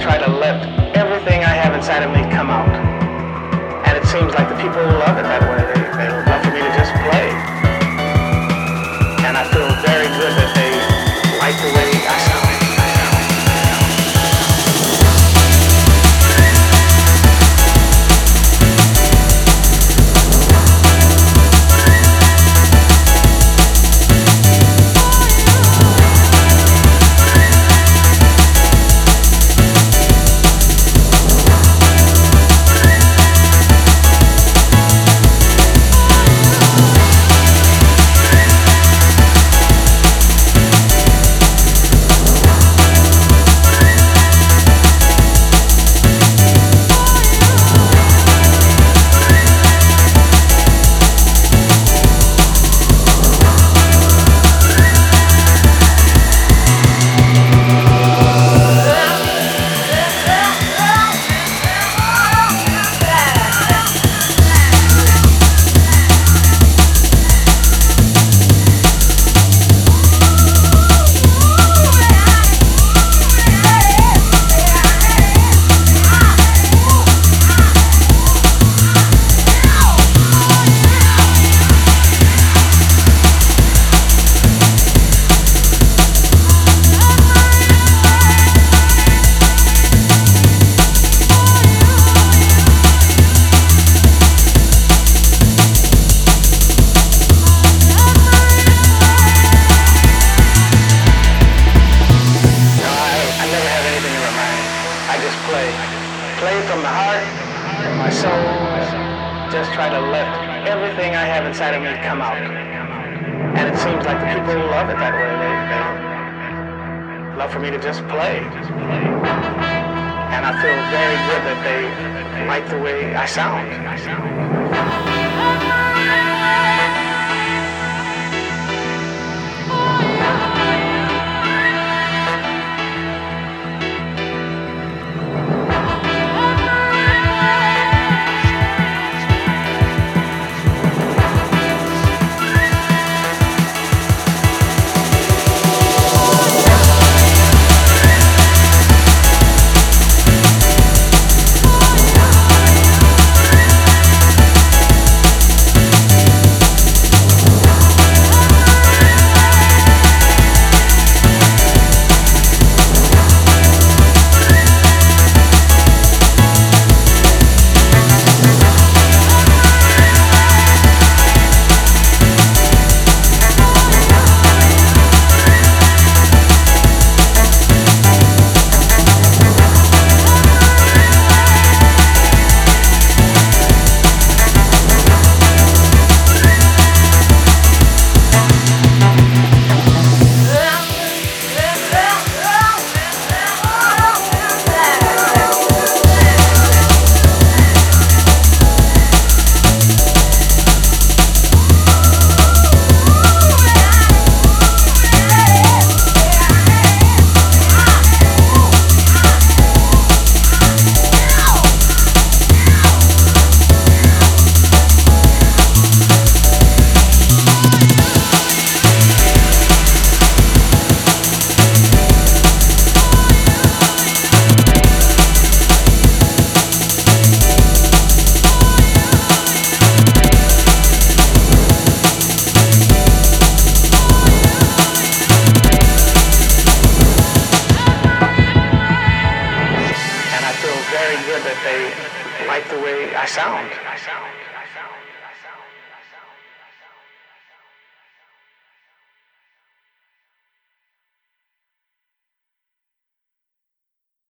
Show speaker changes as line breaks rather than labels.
try to let everything I have inside of me come out. And it seems like the people love it that way. They love for me to just play. And I feel very good that they like the way I sound. Play from the heart, from my soul. Just try to let everything I have inside of me come out. And it seems like the people love it that way. They love for me to just play. And I feel very good that they like the way I sound. Very good that they like the way I sound.